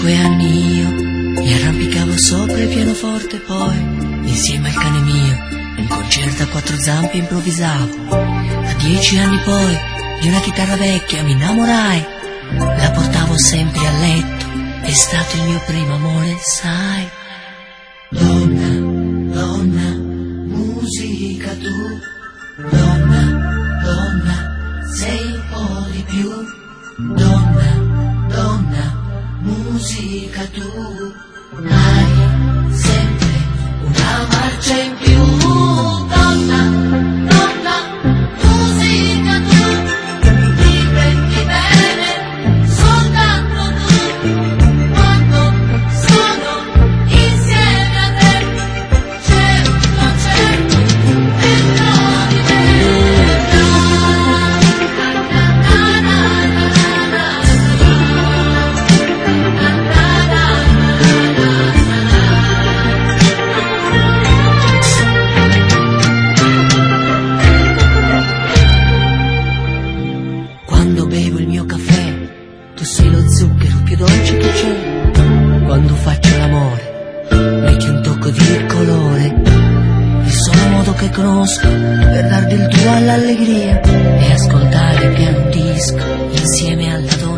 5 anni io mi arrampicavo sopra il pianoforte, poi insieme al cane mio un concerto a 4 zampe improvvisavo. A 10 anni poi di una chitarra vecchia mi innamorai, la portavo sempre a letto, è stato il mio primo amore, sai. Donna, donna, musica tu, donna, donna, sei un po' di più. Donna, donna, musica tu, hai sempre una marcia in più. Donna, donna, musica tu, mi prendi bene soltanto tu. Quando sono insieme a te c'è un concerto dentro di me. Quando bevo il mio caffè, tu sei lo zucchero più dolce che c'è. Quando faccio l'amore, metti un tocco di colore. Il solo modo che conosco per darti il tuo all'allegria è ascoltare piano un disco insieme alla donna.